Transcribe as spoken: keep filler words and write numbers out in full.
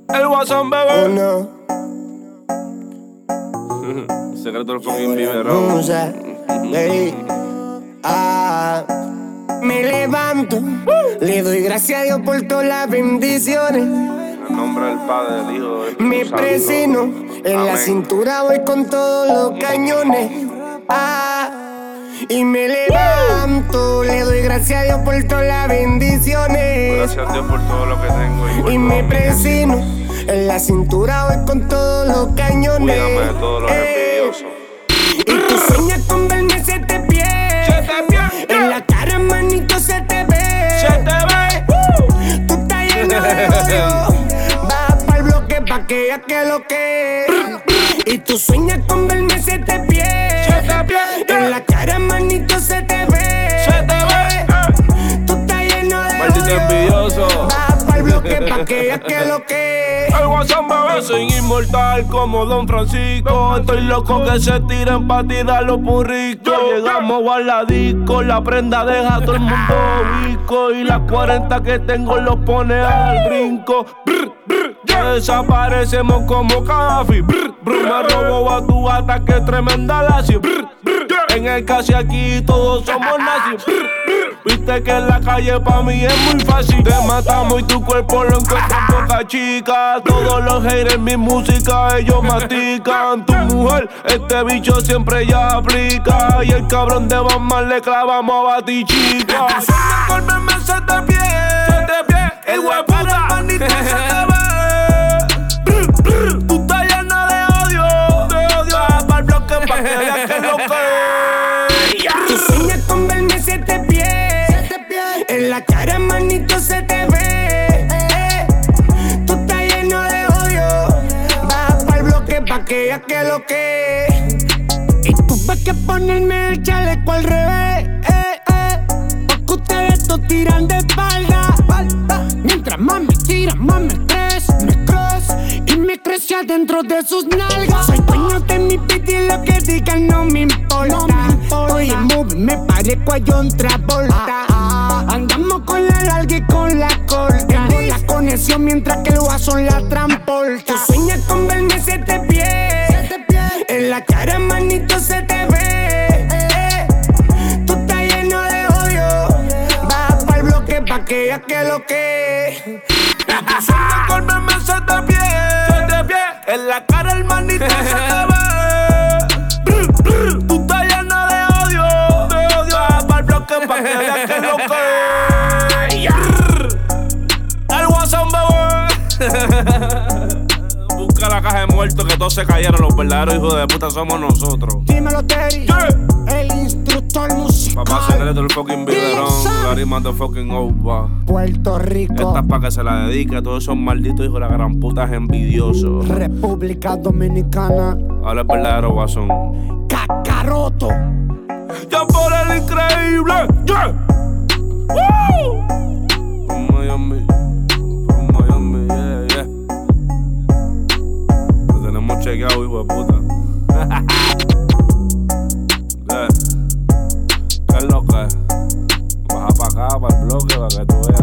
El Guasón, bebé. Oh, no. Secreto del fucking biberón. No sé, baby. Ah, me levanto, le doy gracias a Dios por todas las bendiciones. En nombre del Padre, del Hijo, del Espíritu Me Santo. presino, en la Amén. cintura voy con todos los cañones. Ah, y me levanto, le doy gracias a Dios por todas las bendiciones. Gracias a Dios por todo lo que tengo. Y, por Y todo me mi- presino, en la cintura voy con todos los cañones. Cuídame de todos los Eh, envidiosos. Y tú sueñas con verme se te pie. Se te pie, En la cara, manito, se te ve. Se te ve. Tú estás lleno de odio. Vas pa'l bloque pa' que veas que lo que. Y tú sueñas con verme se te pie. Se te pie. En la cara, manito, se te ve. Se te ve. Tú estás lleno de Maldito odio. envidioso. Vas pa'l bloque pa' que veas que lo que. El Guasón, bebé. Yo soy inmortal como Don Francisco. Estoy loco que se tiren pa' tirar los burritos. Llegamos a la disco, la prenda deja a todo el mundo visco. Y las cuarenta que tengo los pone al brinco. Brr, brr, ya desaparecemos como Café. Brr, brr, me robo a tu gata, que tremenda lacio. Brr, brr, en el casi aquí todos somos nazis. Brr, brr, viste que en la calle pa' mí es muy fácil. Te matamos y tu cuerpo lo encuentras en Boca Chica. Todos los haters, mi música, ellos mastican. Tu mujer, este bicho siempre ya aplica. Y el cabrón de Batman le clavamos a Batichica. Sueña con verme se te pie. Se te pie. El hueputa, manito, se te ve. Brr, brr, tú estás llena de odio. De odio. Vas pa'l bloque pa' que veas que lo que. Tú sueñas con verme se te pie. En la cara, manito, se te ve. Eh, Tú estás lleno de odio. Vas pa'l bloque pa' que veas que lo que. Y tú ves que ponerme el chaleco al revés. Eh, eh, porque ustedes todos tiran de espalda. Mientras más me tiran, más me estrés. Me cross y me crece adentro de sus nalgas. Soy dueño de mi beat y lo que digan no me importa. Estoy en movie, me parezco a John Travolta. Andamos con la larga y con la corta. Tengo la conexión mientras que el Guasón la transporta. Tú sueñas con verme se te pie. En la cara, manito, se te ve. Eh, Tú estás lleno de odio. Vas pa'l bloque pa' que veas que lo que. Tú sueñas con verme se te pie. Se te pie. En la cara el manito se te ve. Brr, brr, tú estás llena de odio. De odio. Vas pa'l bloque pa' que veas que lo que. Brr. El Guasón, bebé. Busca la caja de muertos que todos se cayeron. Los verdaderos hijos de puta somos nosotros. Dímelo, Terry. Yeah. El instructor musical. Papá secreto el fucking biberón. Gary fucking over. Puerto Rico. Esta es pa' que se la dedique a todos esos malditos hijos de la gran puta envidiosos. República Dominicana. Habla el verdadero Guasón. Cacaroto. Ya por el increíble. Yeah. Woo. From Miami. From Miami, yeah, yeah. Lo tenemos chequeado, hijo de puta. Yeah. ¿Qué es lo que? Baja pa' acá, pa' el bloque, para que tú veas.